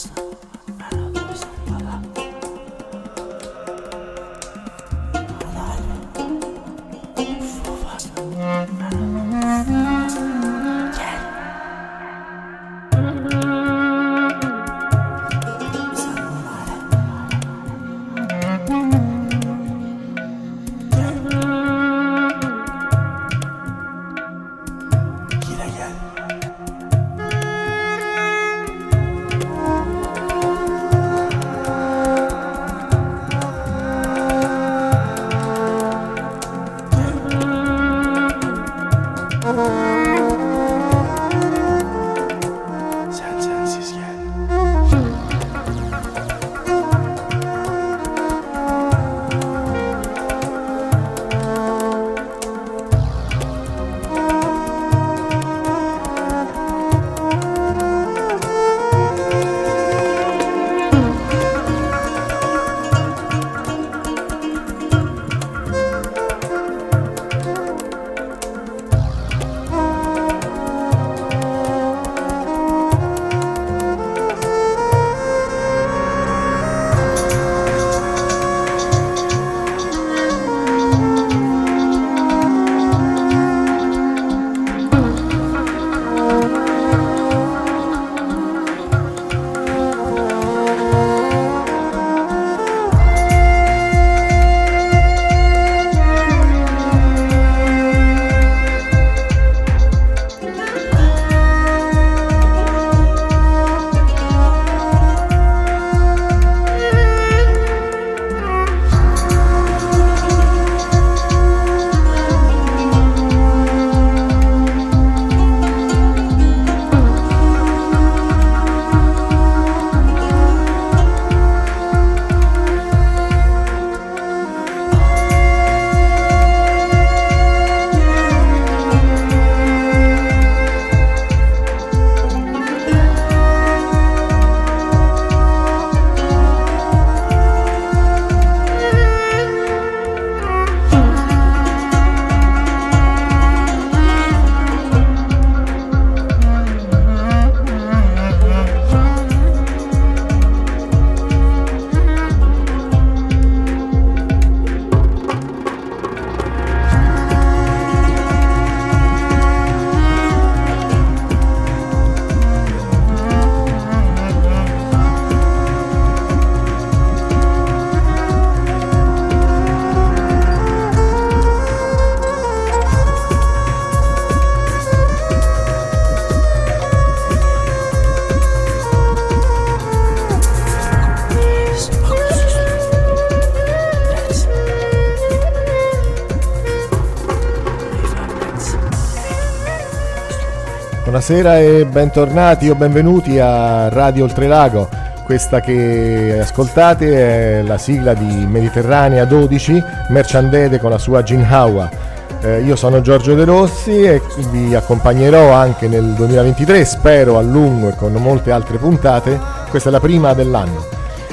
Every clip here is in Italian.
Buonasera e bentornati o benvenuti a Radio Oltrelago. Questa che ascoltate è la sigla di Mediterranea 12, Merchandede con la sua Ginhawa. Io sono Giorgio De Rossi e vi accompagnerò anche nel 2023, spero a lungo e con molte altre puntate. Questa è la prima dell'anno.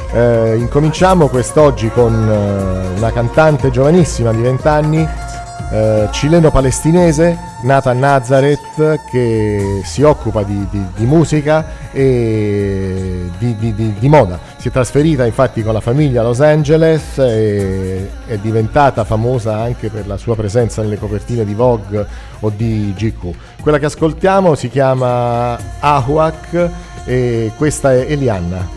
Incominciamo quest'oggi con una cantante giovanissima di 20 anni, cileno-palestinese, nata a Nazareth, che si occupa di musica e di moda. Si è trasferita infatti con la famiglia a Los Angeles e è diventata famosa anche per la sua presenza nelle copertine di Vogue o di GQ. Quella che ascoltiamo si chiama Ahuak e questa è Elianna.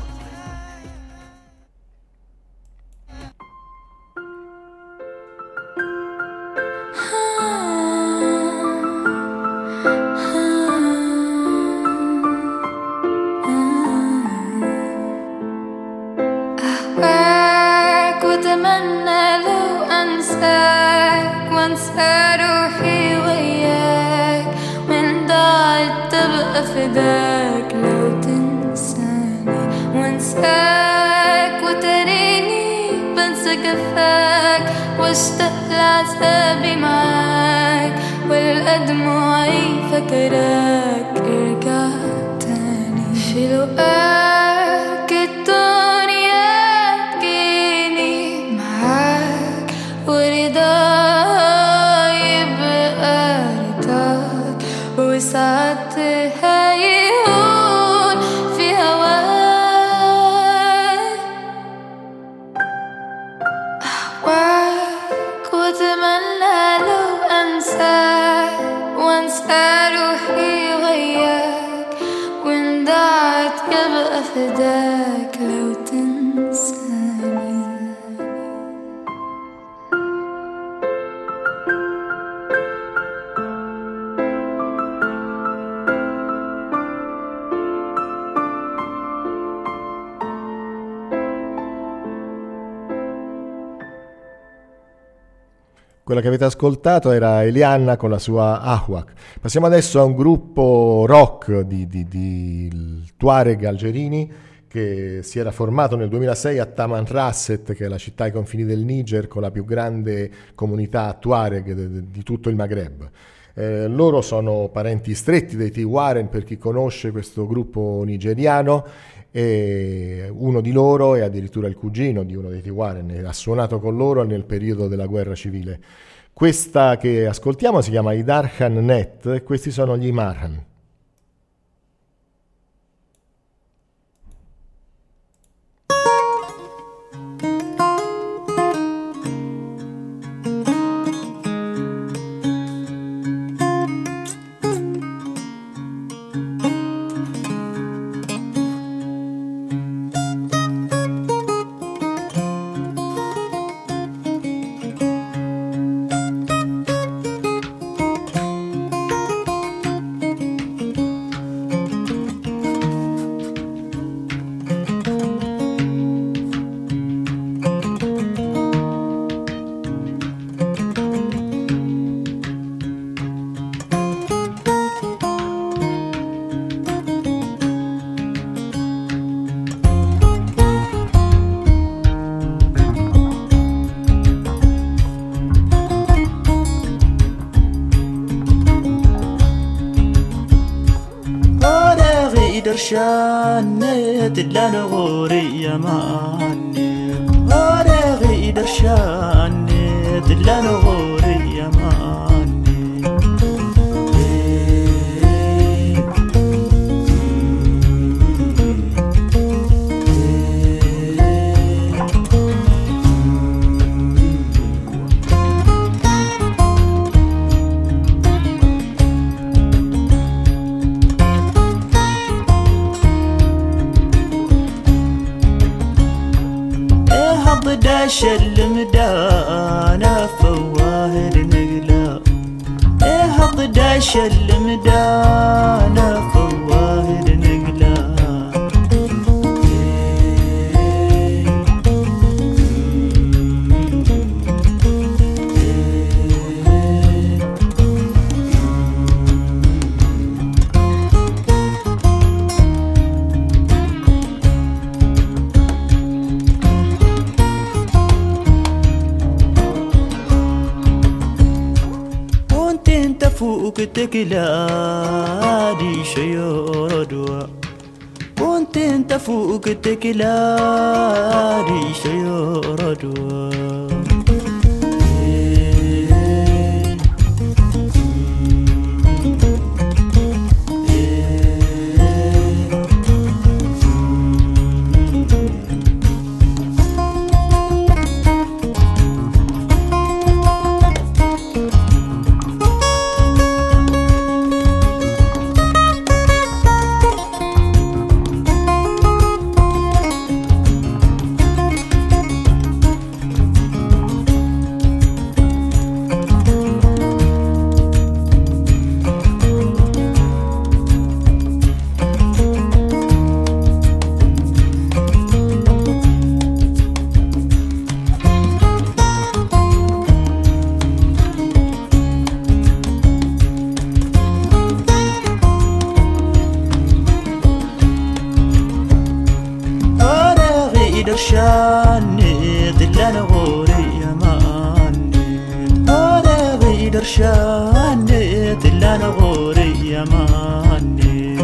فداك لو تنساني وانساك وتريني بنسى جفاك واشتاق لعذابي معاك والدموعي فاكراك ارجع تاني في لقاك الدنيا تجيني معاك ورضاي يبقى رضاك وساعات هيهون في هواك أتمنى لو أنساك وأنسى روحي وياك، وإن ضاعت يبقى فداك لو تنساني. Quella che avete ascoltato era Elianna con la sua Ahwak. Passiamo adesso a un gruppo rock di Tuareg algerini che si era formato nel 2006 a Tamanrasset, che è la città ai confini del Niger con la più grande comunità Tuareg di tutto il Maghreb. Loro sono parenti stretti dei T-Waren, per chi conosce questo gruppo nigeriano, e uno di loro è addirittura il cugino di uno dei T-Waren, ha suonato con loro nel periodo della guerra civile. Questa che ascoltiamo si chiama Idarhan Net e questi sono gli Marhan. درشانت لنا غوري يا ماني غوري درشانت لنا غوري يا ماني داش المدانة فواهر نقلا هض داش المدانة فواهر نقلا فوق تكلادي شيور دوا كنت انت فوق تكلادي شيور دوا درشاني دلنا غوري يا ماني أنا غي درشاني دلنا غوري يا ماني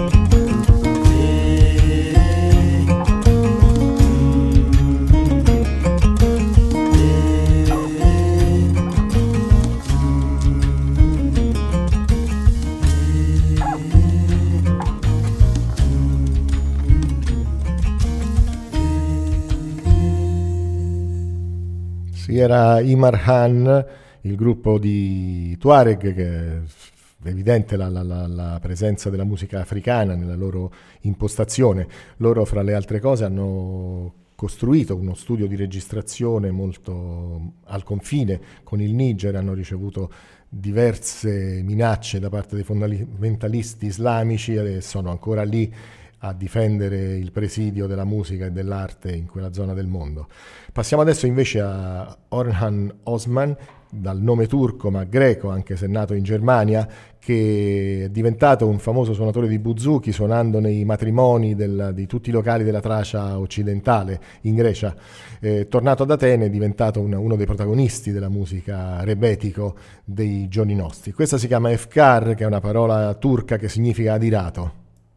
Era Imar Han, il gruppo di Tuareg, che è evidente la presenza della musica africana nella loro impostazione. Loro, fra le altre cose, hanno costruito uno studio di registrazione molto al confine con il Niger, hanno ricevuto diverse minacce da parte dei fondamentalisti islamici e sono ancora lì a difendere il presidio della musica e dell'arte in quella zona del mondo. Passiamo adesso invece a Orhan Osman, dal nome turco ma greco, anche se nato in Germania, che è diventato un famoso suonatore di buzuki, suonando nei matrimoni di tutti i locali della Tracia occidentale in Grecia. Tornato ad Atene, è diventato uno dei protagonisti della musica rebetico dei giorni nostri. Questa si chiama efkar, che è una parola turca che significa adirato.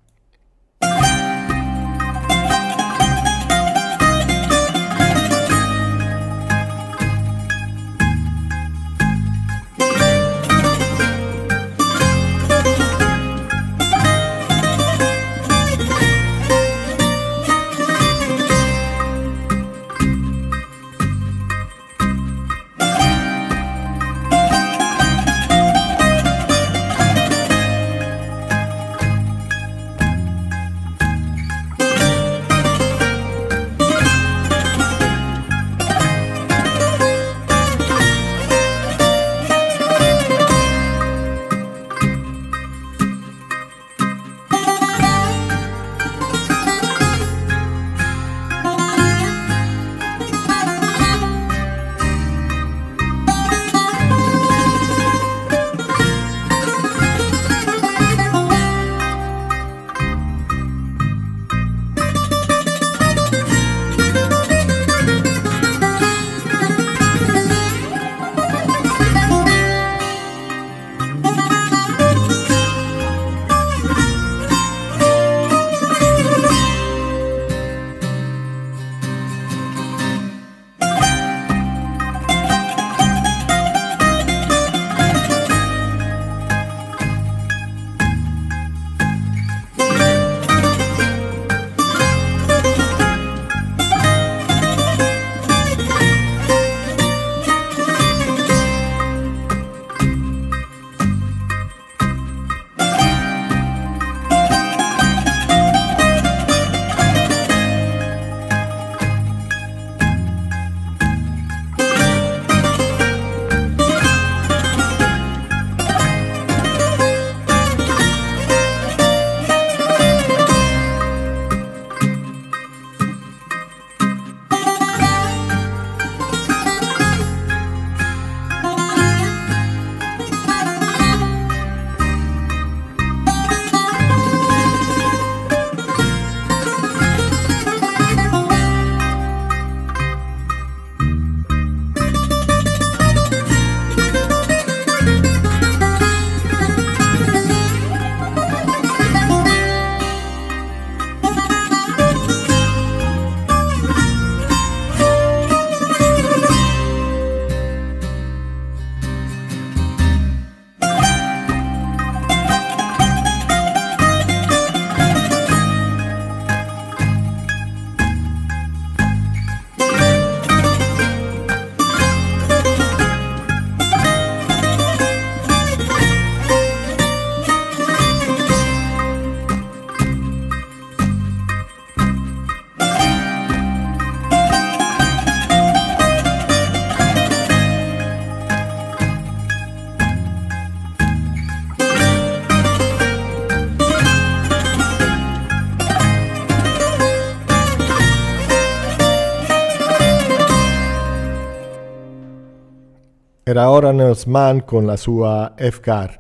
Era Orhan Osman con la sua Efkar.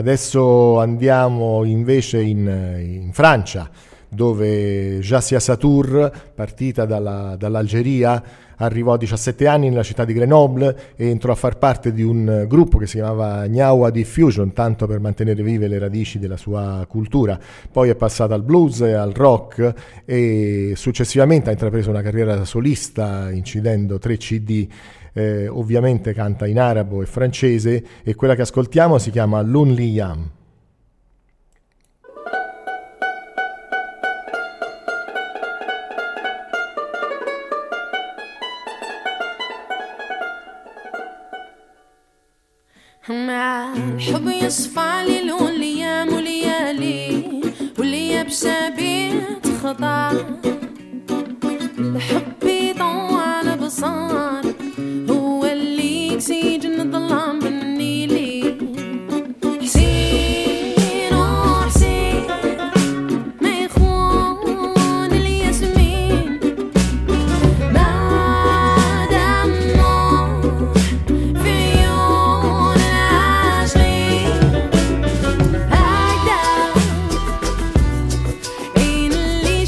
Adesso andiamo invece in Francia, dove Jassia Satour, partita dall'Algeria, arrivò a 17 anni nella città di Grenoble e entrò a far parte di un gruppo che si chiamava Nyawa Diffusion, tanto per mantenere vive le radici della sua cultura. Poi è passata al blues e al rock e successivamente ha intrapreso una carriera da solista, incidendo 3 CD. Ovviamente canta in arabo e francese e quella che ascoltiamo si chiama Lun Liyam. مع الحب يصفى ليل والايام وليالي واللي بسابيت خطا الحب يطوع البصار هو اللي يسجن الظلام بالنيلي حسين وحسين ما يخون الياسمين ما دمه في عيون العاشقين هكذا عين اللي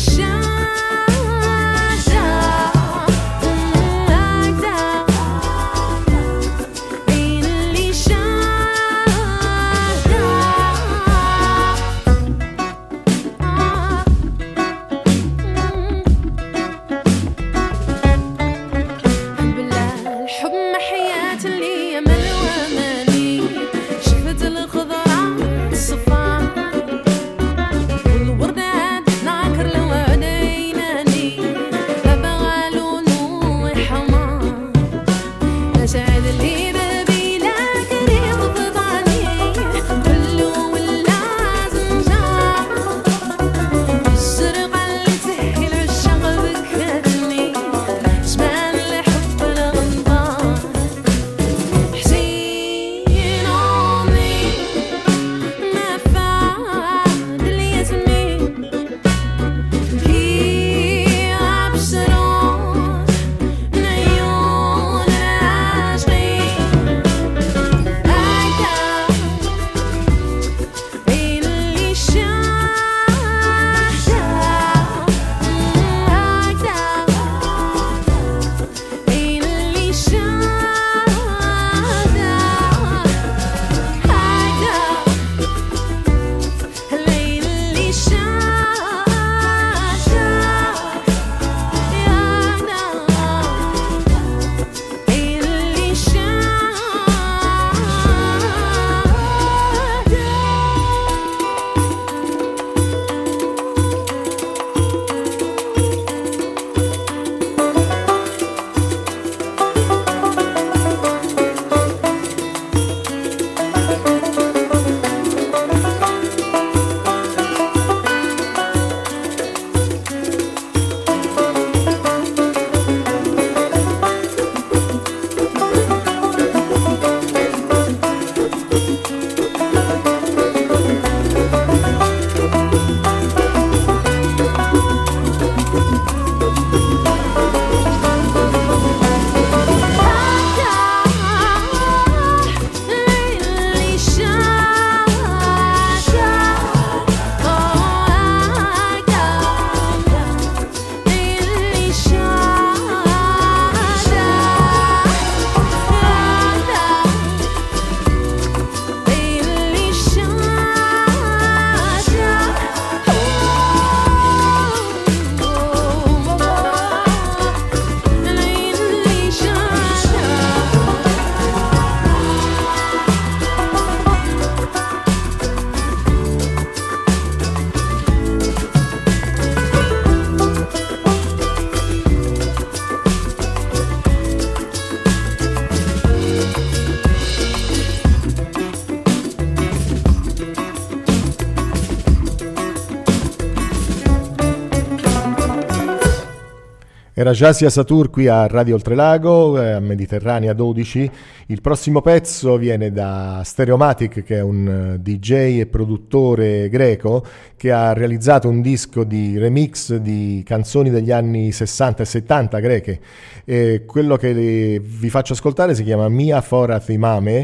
Era Jasia Satur qui a Radio Oltrelago, a Mediterranea 12. Il prossimo pezzo viene da Stereomatic, che è un DJ e produttore greco che ha realizzato un disco di remix di canzoni degli anni 60 e 70 greche. E quello che vi faccio ascoltare si chiama Mia Forath Imame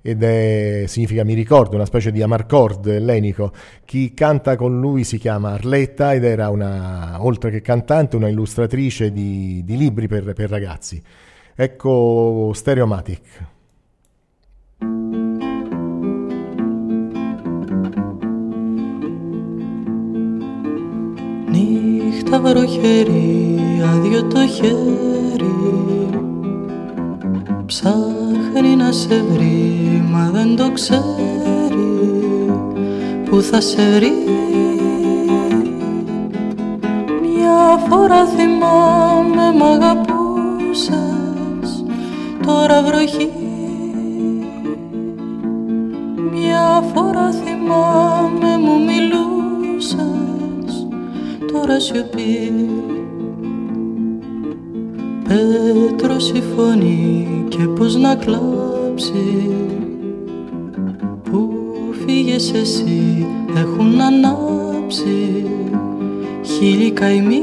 ed significa mi ricordo, una specie di amarcord ellenico. Chi canta con lui si chiama Arletta ed era oltre che cantante, una illustratrice di libri per ragazzi. Ecco Stereomatic. Νύχτα βροχερή, άδειο το χέρι, ψάχνει να σε βρει, μα δεν το ξέρει που θα σε βρει. Μια φορά θυμάμαι μ' αγαπούσες, τώρα βροχή Μια φορά θυμάμαι μου μιλούσες, τώρα σιωπή. Πέτρος η φωνή και πως να κλάψει. Που φύγες εσύ έχουν ανάψει χίλιοι καημοί.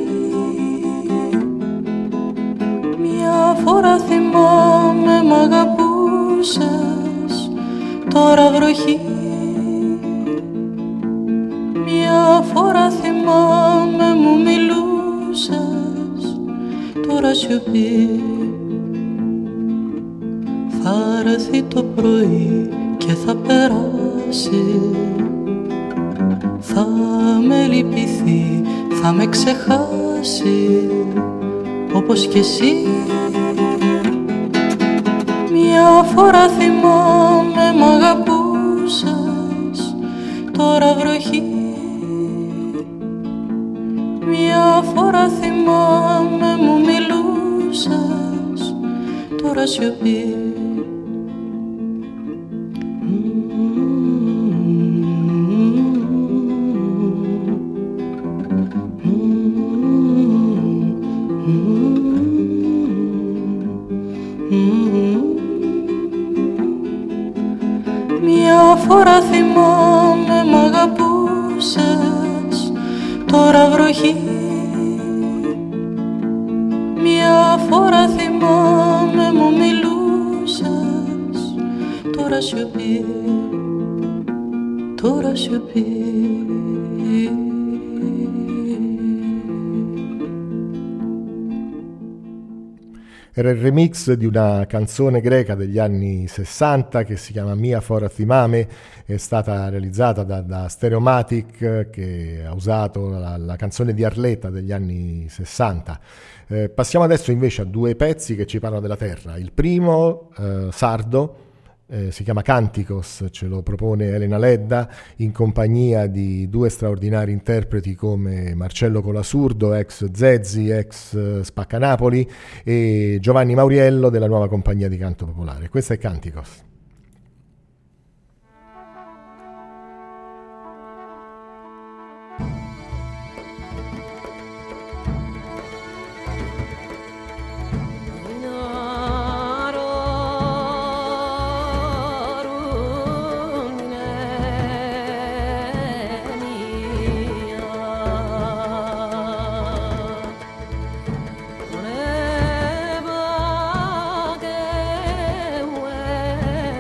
Μια φορά θυμάμαι μ' αγαπούσες, τώρα βροχή. Μια φορά θυμάμαι μου μιλούσες, τώρα σιωπή. Θα έρθει το πρωί και θα περάσει, θα με λυπηθεί, θα με ξεχάσει, όπως κι εσύ. Μια φορά θυμάμαι μ' αγαπούσες, τώρα βροχή. Μια φορά θυμάμαι μου μιλούσες, τώρα σιωπή. Μια φορά θυμάμαι μ' αγαπούσες, τώρα βροχή. Μια φορά θυμάμαι μου μιλούσες, τώρα σιωπή, τώρα σιωπή. Era il remix di una canzone greca degli anni 60 che si chiama Mia Forathimame, è stata realizzata da Stereomatic, che ha usato la canzone di Arletta degli anni 60. Passiamo adesso invece a due pezzi che ci parlano della terra. Il primo, sardo, si chiama Canticos, ce lo propone Elena Ledda in compagnia di due straordinari interpreti come Marcello Colasurdo, ex Zezzi, ex Spaccanapoli, e Giovanni Mauriello della nuova compagnia di canto popolare. Questo è Canticos. Eba que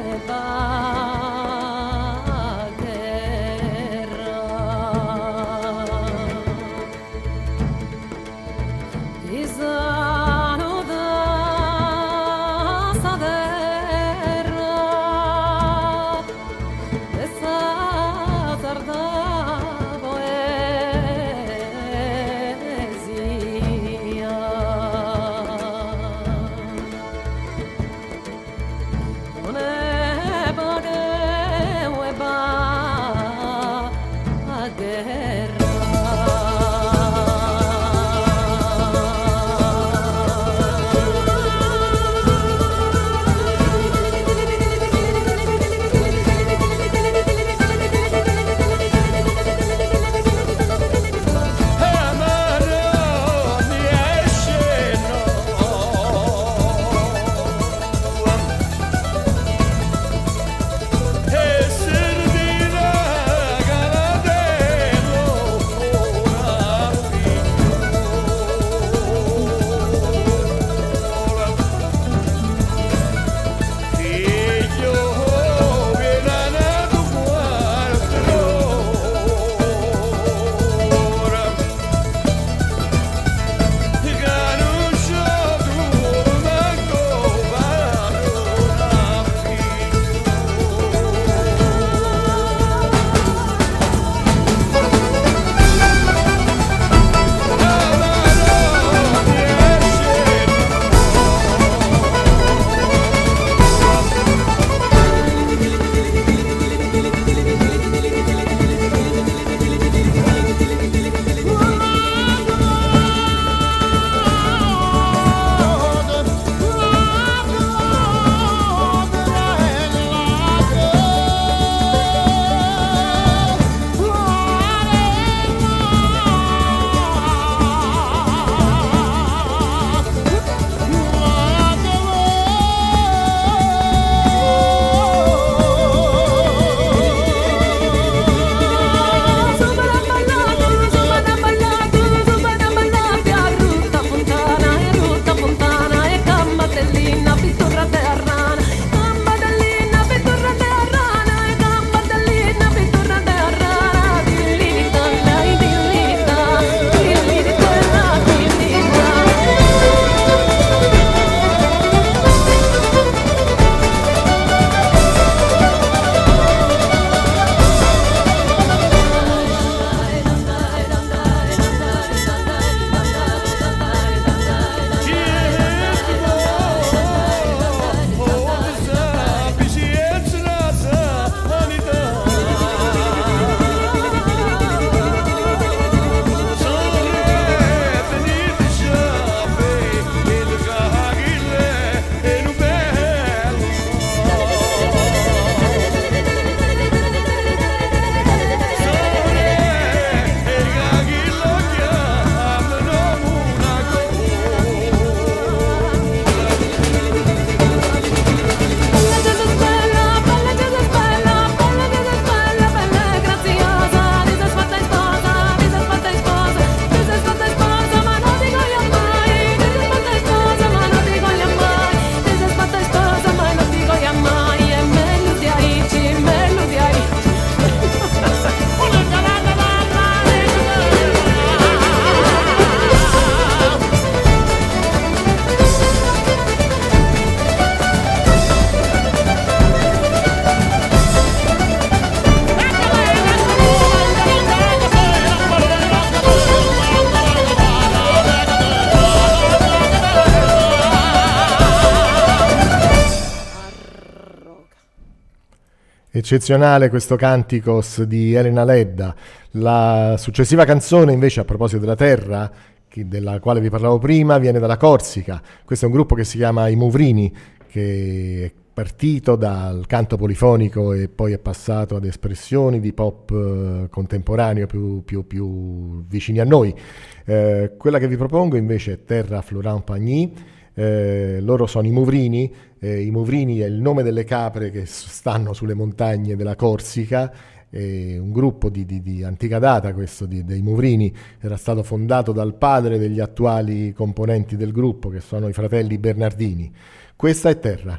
Eccezionale questo Canticos di Elena Ledda. La successiva canzone invece, a proposito della terra, della quale vi parlavo prima, viene dalla Corsica. Questo è un gruppo che si chiama I Muvrini, che è partito dal canto polifonico e poi è passato ad espressioni di pop contemporaneo più vicini a noi. Quella che vi propongo invece è Terra Florent Pagny. Loro sono i Muvrini. I Muvrini è il nome delle capre che stanno sulle montagne della Corsica. È un gruppo di antica data, questo dei Muvrini. Era stato fondato dal padre degli attuali componenti del gruppo, che sono i fratelli Bernardini. Questa è Terra.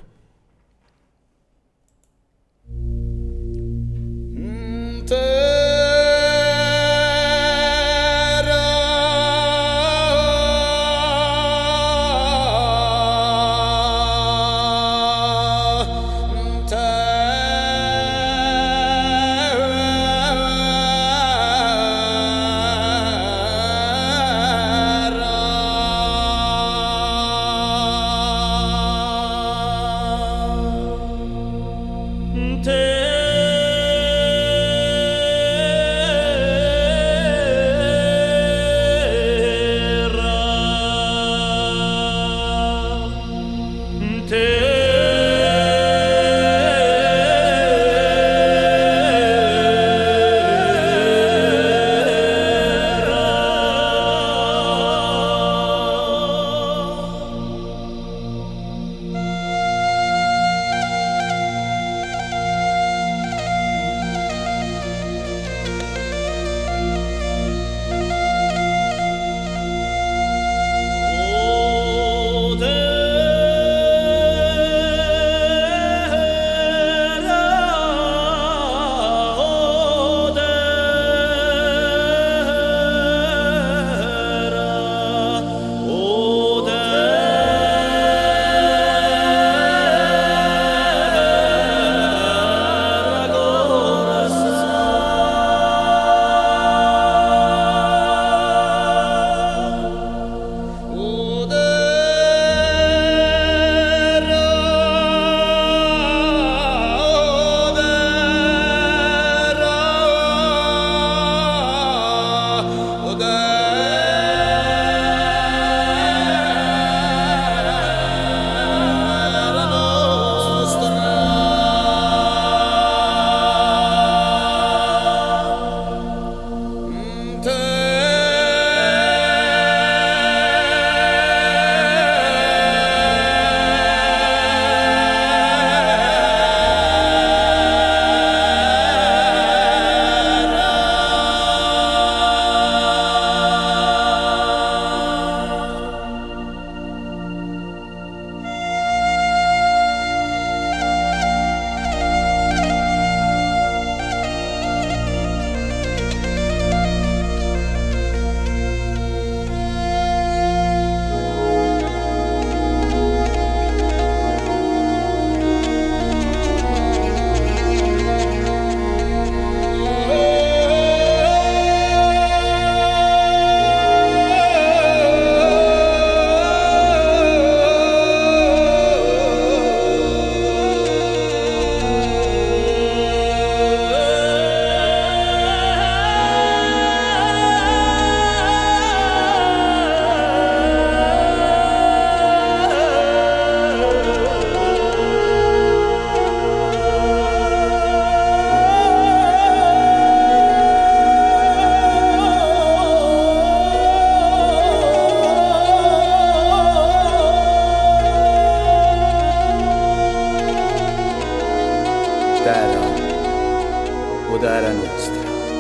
Udara nostra,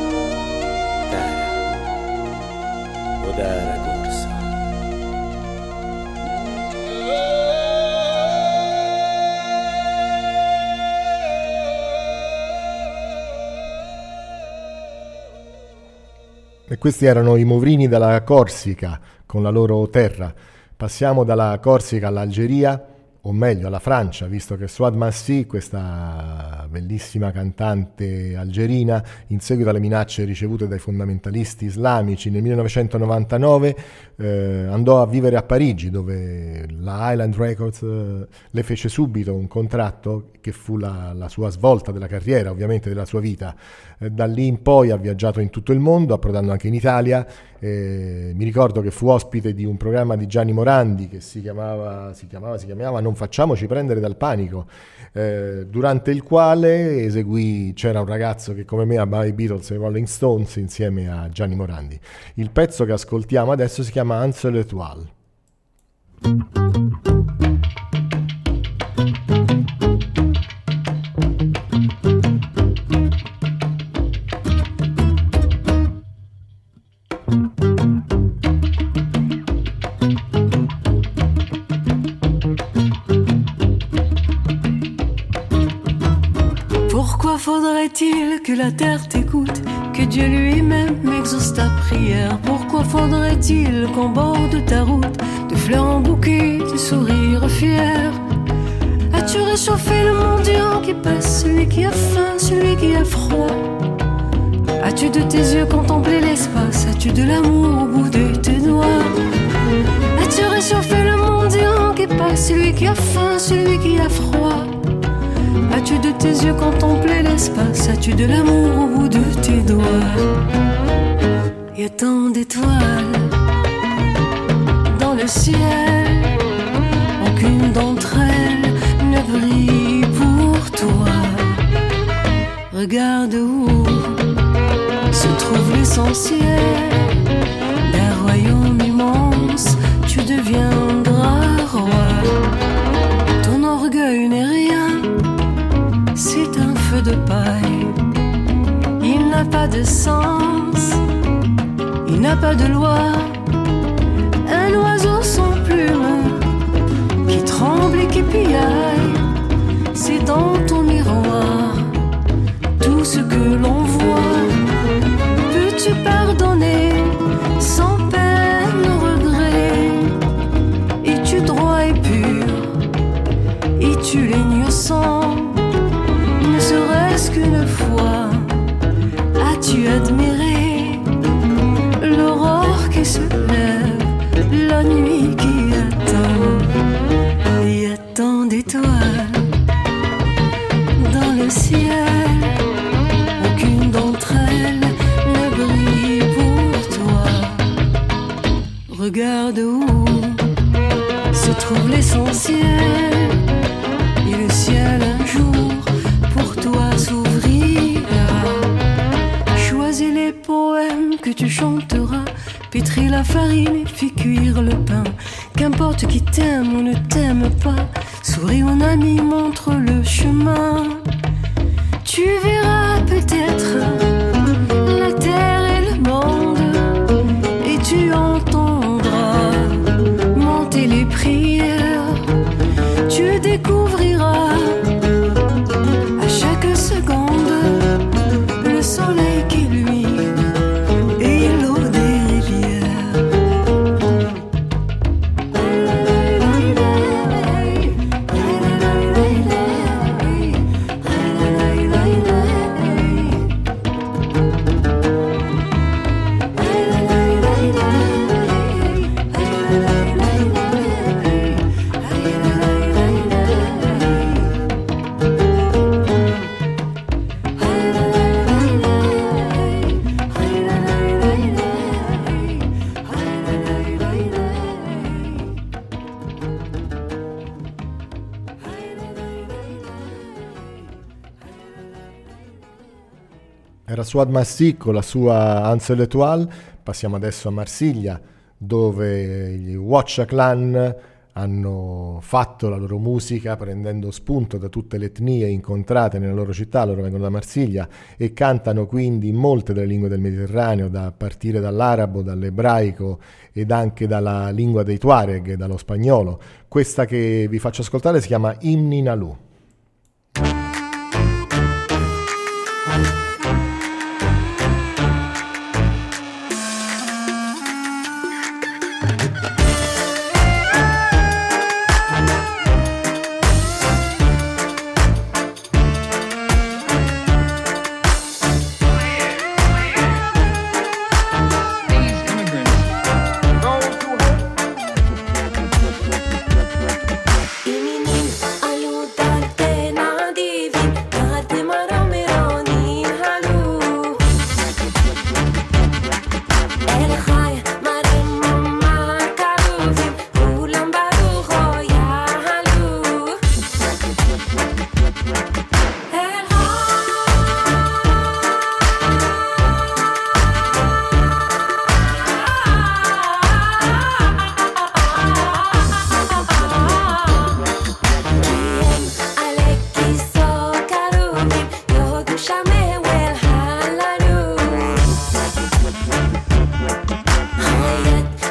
terra, udara corsa. E questi erano i Muvrini dalla Corsica con la loro terra. Passiamo dalla Corsica all'Algeria o meglio alla Francia, visto che Souad Massi, questa bellissima cantante algerina, in seguito alle minacce ricevute dai fondamentalisti islamici nel 1999 andò a vivere a Parigi, dove la Island Records le fece subito un contratto che fu la sua svolta della carriera, ovviamente della sua vita. Da lì in poi ha viaggiato in tutto il mondo, approdando anche in Italia. Mi ricordo che fu ospite di un programma di Gianni Morandi che si chiamava Non facciamoci prendere dal panico, durante il quale c'era un ragazzo che come me amava i Beatles e i Rolling Stones insieme a Gianni Morandi. Il pezzo che ascoltiamo adesso si chiama Un seul étoile. Pourquoi faudrait-il que la terre t'écoute, que Dieu lui-même exauce ta prière? Pourquoi faudrait-il qu'en bord de ta route, de fleurs en bouquet, de sourires fiers? As-tu réchauffé le mendiant qui passe, celui qui a faim, celui qui a froid? As-tu de tes yeux contemplé l'espace? As-tu de l'amour au bout de tes doigts? As-tu réchauffé le mendiant qui passe, celui qui a faim, celui qui a froid? As-tu de tes yeux contemplé l'espace? As-tu de l'amour au bout de tes doigts? Y a tant d'étoiles dans le ciel, aucune d'entre elles ne brille pour toi. Regarde où se trouve l'essentiel d'un royaume immense, tu deviendras roi. Ton orgueil n'est rien, c'est un feu de paille. Il n'a pas de sens, il n'a pas de loi. Un oiseau sans plume qui tremble et qui piaille, c'est dans ton miroir tout ce que l'on voit. Peux-tu pardonner sans peine ou regret? Es-tu droit et pur? Es-tu l'innocent? Ne serait-ce qu'une fois, as-tu admiré l'aurore qui se lève, la nuit qui attend? Il y a tant d'étoiles dans le ciel, aucune d'entre elles ne brille pour toi. Regarde où se trouve l'essentiel, et le ciel un jour pour toi s'ouvrira. Choisis les poèmes que tu chanteras, pétris la farine et fais cuire le pain. Qu'importe qui t'aime ou ne t'aime pas, souris mon ami, montre le chemin. Tu verras peut-être la terre et le monde, et tu entendras monter les prières. Tu découvriras à chaque seconde le soleil qui luit et l'eau des rivières. Era Souad Massi con la sua Un seul étoile. Passiamo adesso a Marsiglia, dove gli Watcha Clan hanno fatto la loro musica prendendo spunto da tutte le etnie incontrate nella loro città. Loro vengono da Marsiglia e cantano quindi molte delle lingue del Mediterraneo, da partire dall'arabo, dall'ebraico ed anche dalla lingua dei Tuareg, dallo spagnolo. Questa che vi faccio ascoltare si chiama Imni Nalu.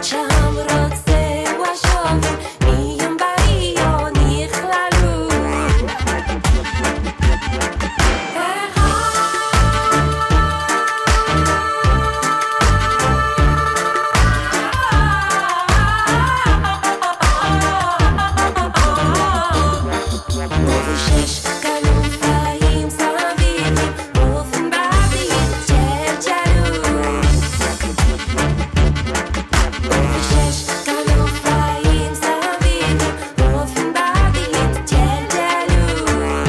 שם רוצה ושובר מיום בעיו נכללו ובשש כנפיים סביבי אופן באוויר צ'לצ'לו ובשש כנפיים סביבי אופן באוויר צ'לצ'לו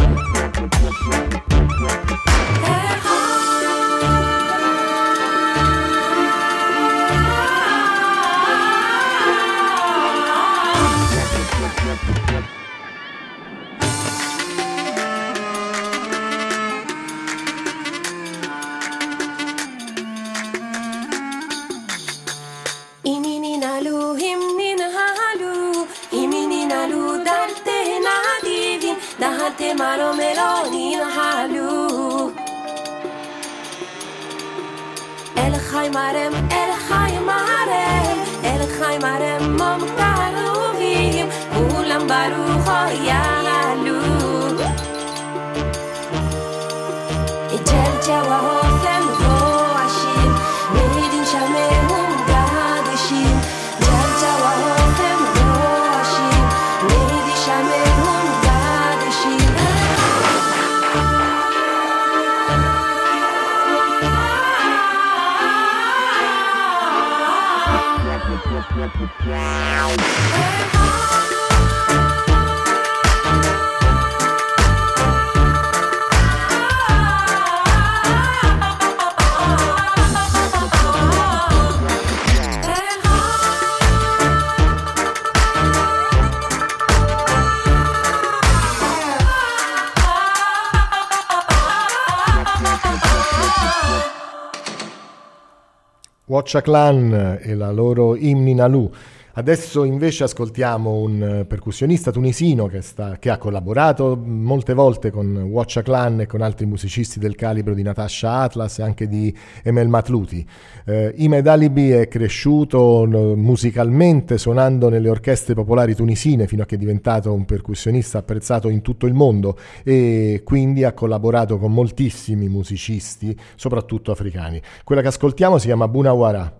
דהלתם מרומלו ננהלו אל חי מרם מום קרובים כולם ברוך יעלו ג'לג'ה והופם רועשים מדין שמהם גדשים ג'לג'ה והופם רועשים מדין שמהם גדשים Watcha Clan e la loro Imni Nalu. Adesso invece ascoltiamo un percussionista tunisino che ha collaborato molte volte con Watcha Clan e con altri musicisti del calibro di Natasha Atlas e anche di Emel Matlouti. Imed Alibi è cresciuto musicalmente suonando nelle orchestre popolari tunisine fino a che è diventato un percussionista apprezzato in tutto il mondo e quindi ha collaborato con moltissimi musicisti, soprattutto africani. Quella che ascoltiamo si chiama Bunawara.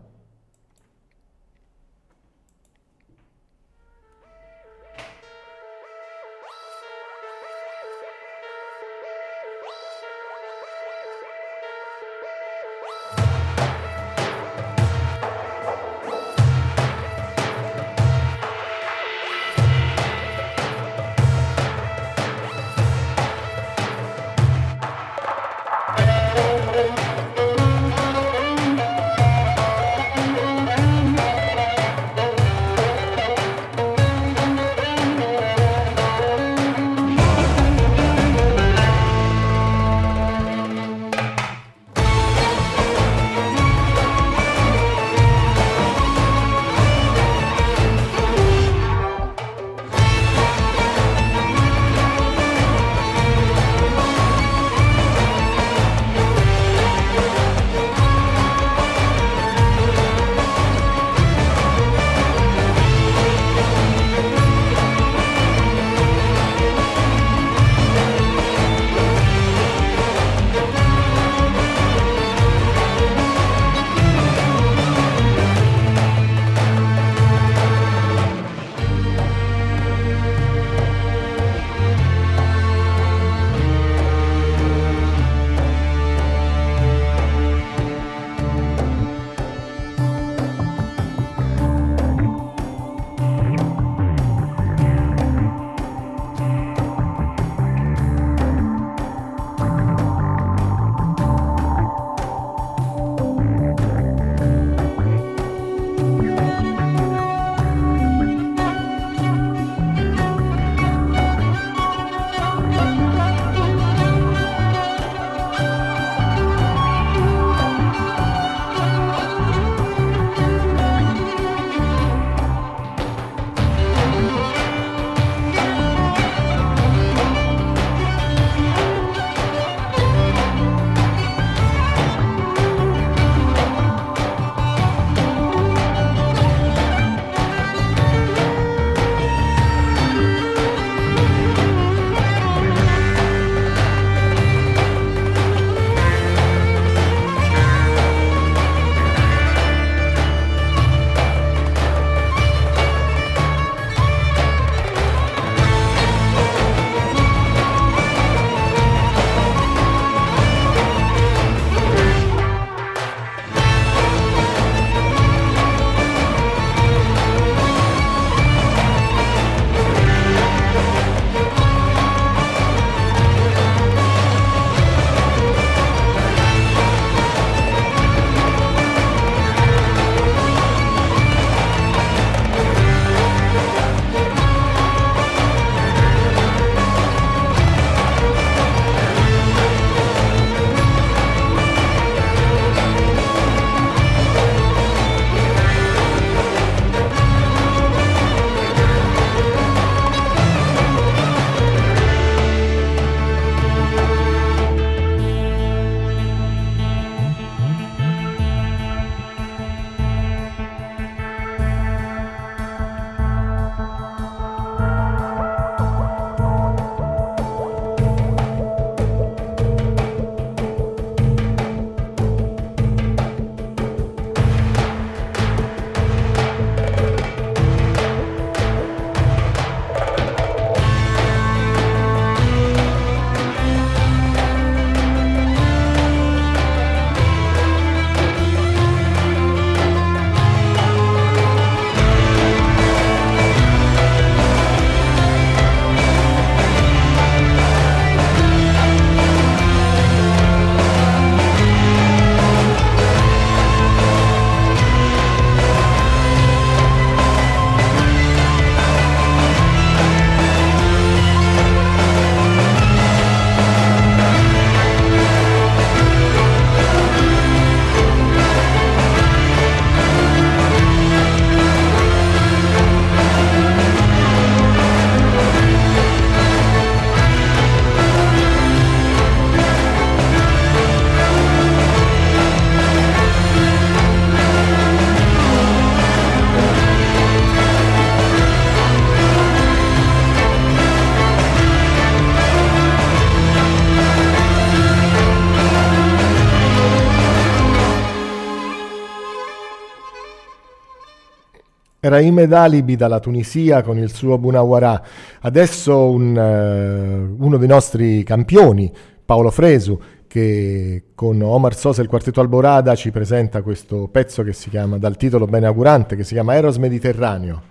Era Imed Alibi dalla Tunisia con il suo Bunawara. Adesso uno dei nostri campioni, Paolo Fresu, che con Omar Sosa e il Quartetto Alborada ci presenta questo pezzo che si chiama, dal titolo beneaugurante, che si chiama Eros Mediterraneo.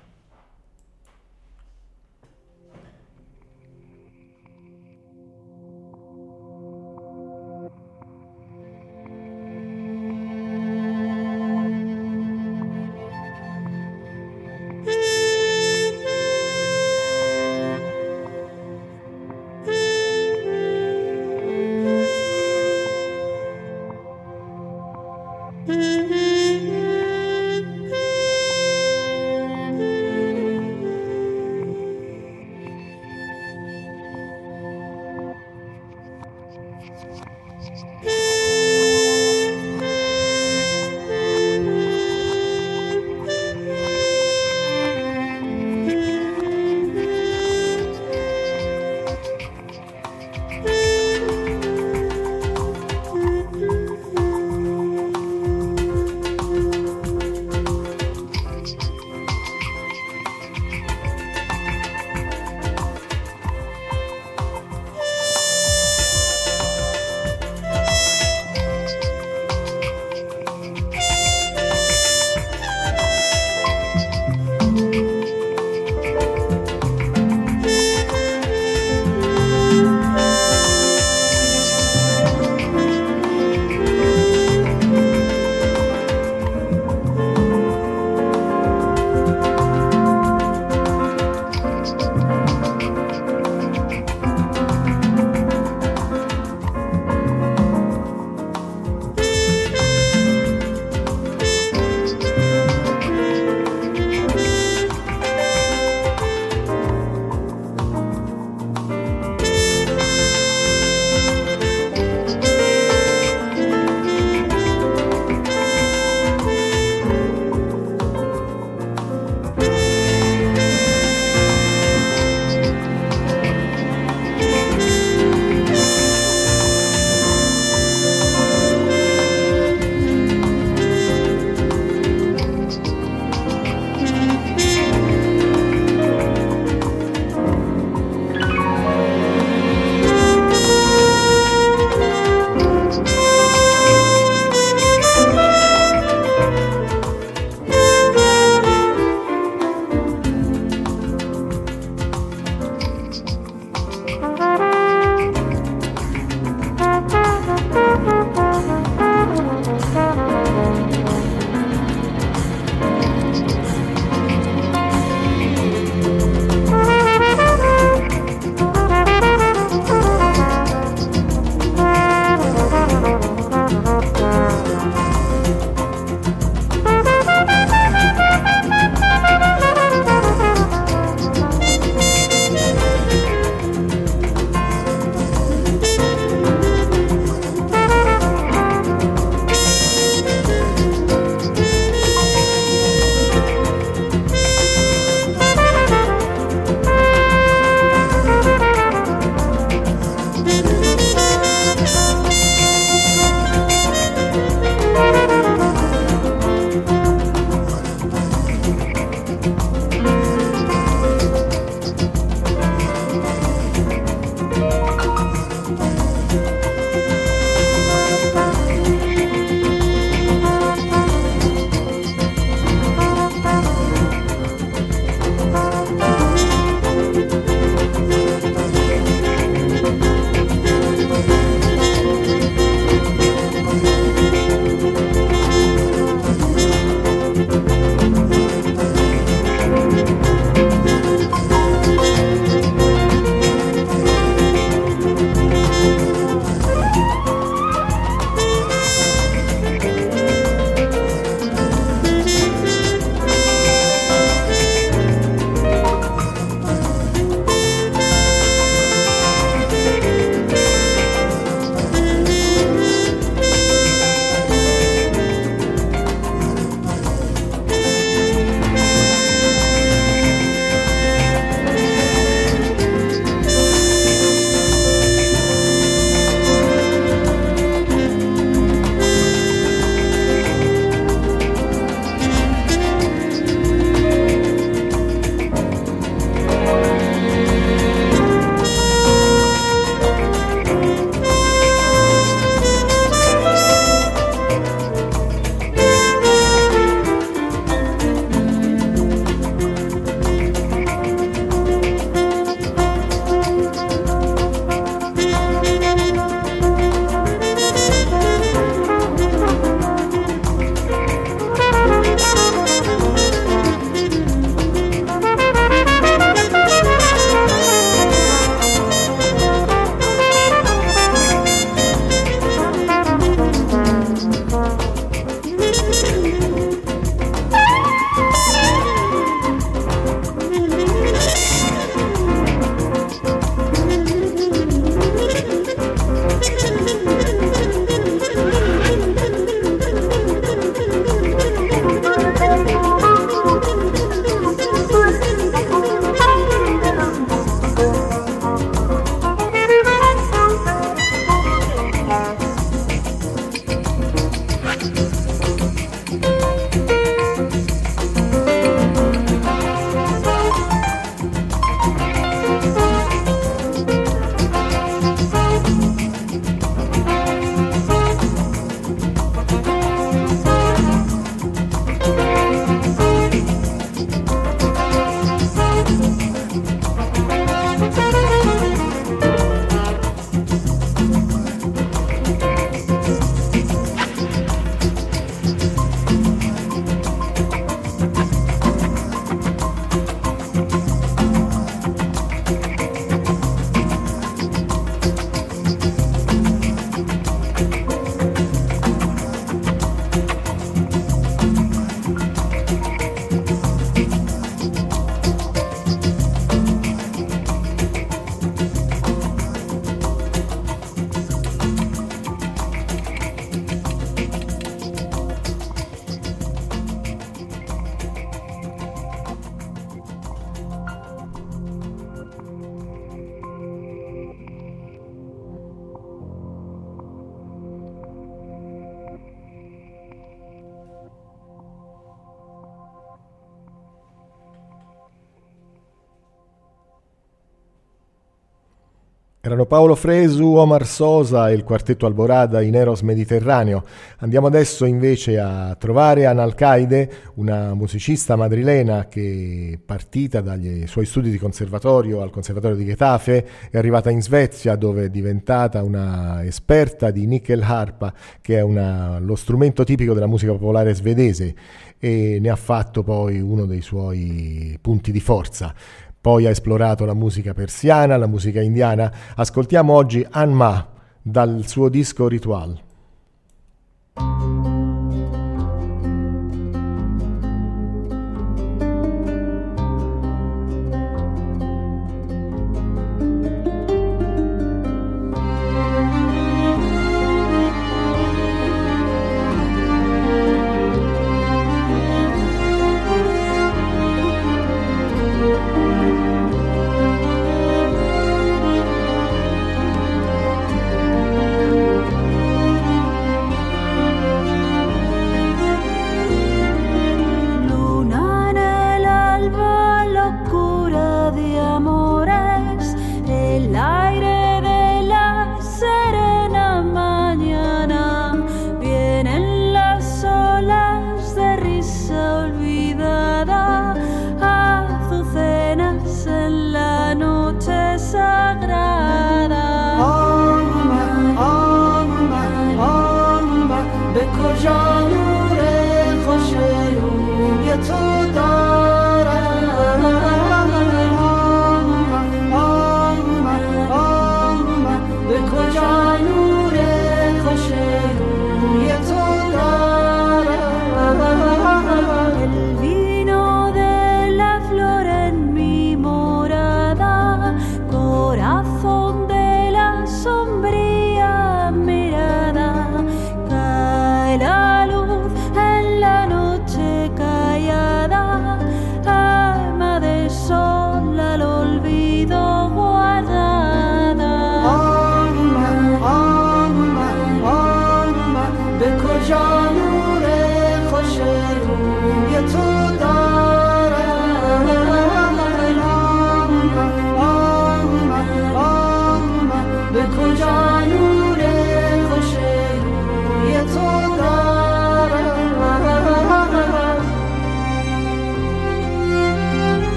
Erano Paolo Fresu, Omar Sosa e il quartetto Alborada in Eros Mediterraneo. Andiamo adesso invece a trovare Analcaide, una musicista madrilena che, partita dagli suoi studi di conservatorio al Conservatorio di Getafe, è arrivata in Svezia, dove è diventata una esperta di nyckelharpa, che è lo strumento tipico della musica popolare svedese, e ne ha fatto poi uno dei suoi punti di forza. Poi ha esplorato la musica persiana, la musica indiana. Ascoltiamo oggi Anma dal suo disco Ritual.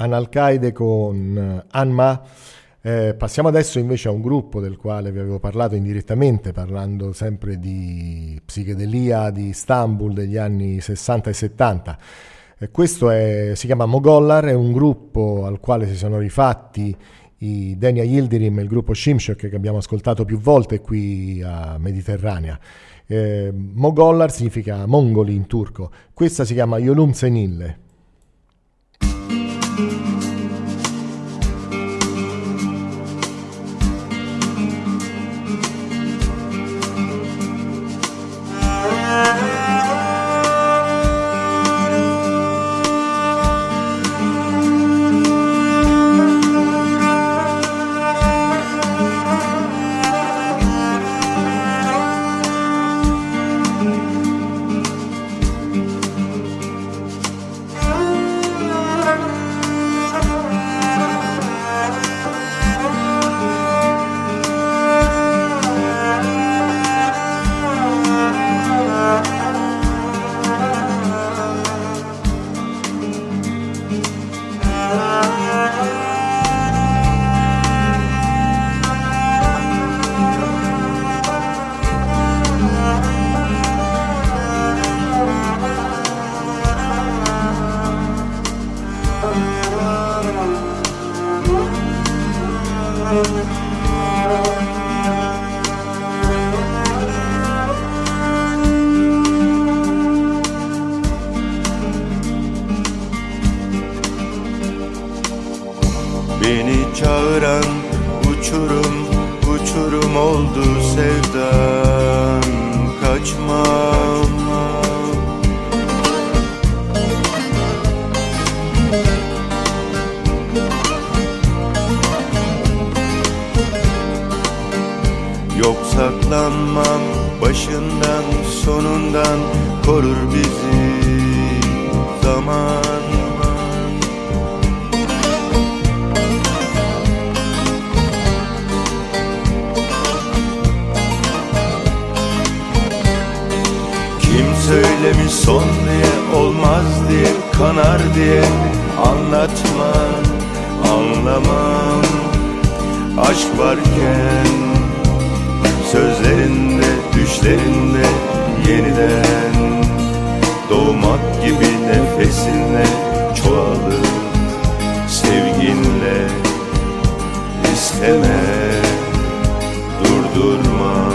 Analcaide con Anma. Passiamo adesso invece a un gruppo del quale vi avevo parlato indirettamente, parlando sempre di psichedelia di Istanbul degli anni 60 e 70. Si chiama Mogollar, è un gruppo al quale si sono rifatti i Denia Yildirim e il gruppo Şimşek che abbiamo ascoltato più volte qui a Mediterranea. Mogollar significa mongoli in turco, questa si chiama Yolum Senille. Beni çağıran uçurum, uçurum oldu sevdan kaçmam. Yok saklanmam, başından sonundan korur bizi zaman. Söylemiş son diye, olmaz diye, kanar diye, anlatma, anlamam. Aşk varken sözlerinde, düşlerinde yeniden doğmak gibi nefesinle çoğalır. Sevginle isteme, durdurma.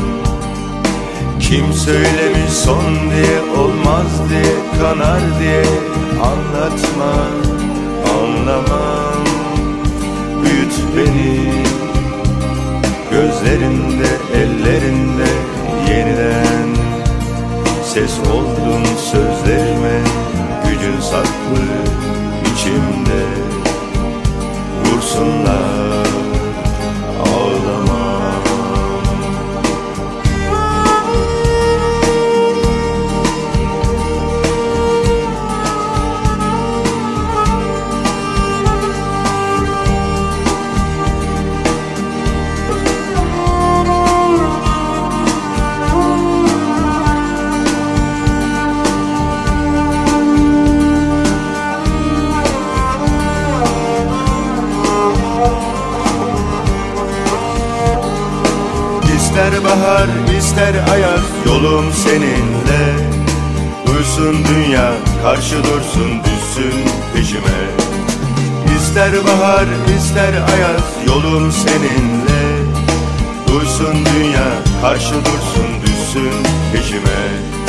Kim söylemiş son diye, olmaz diye, kanar diye, anlatma, anlamam. Büyüt beni gözlerinde, ellerinde yeniden. Ses oldun sözlerime, gücün saklı içimde. Vursunlar, ağlama. İster bahar, ister ayaz, yolum seninle. Duysun dünya, karşı dursun, düşsün peşime. İster bahar, ister ayaz, yolum seninle. Duysun dünya, karşı dursun, düşsün peşime.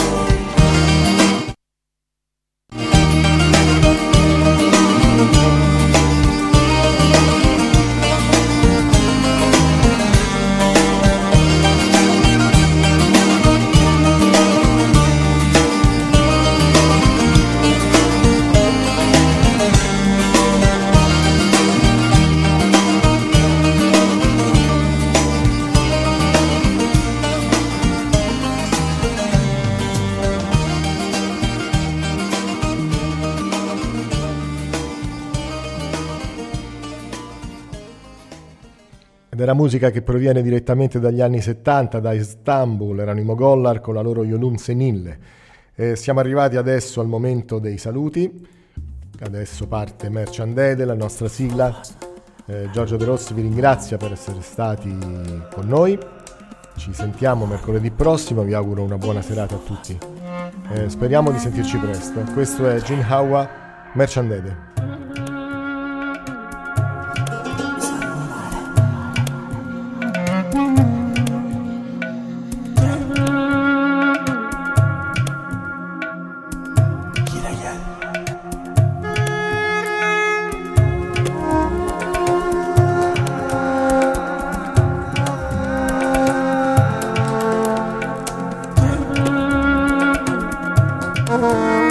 Ed era musica che proviene direttamente dagli anni 70, da Istanbul, erano i Mogollar con la loro Yolum Senille. Siamo arrivati adesso al momento dei saluti. Adesso parte Merchant Ede, la nostra sigla. Giorgio De Rossi vi ringrazia per essere stati con noi. Ci sentiamo mercoledì prossimo, vi auguro una buona serata a tutti. Speriamo di sentirci presto. Questo è Gin Hawa, Merchant Ede. Oh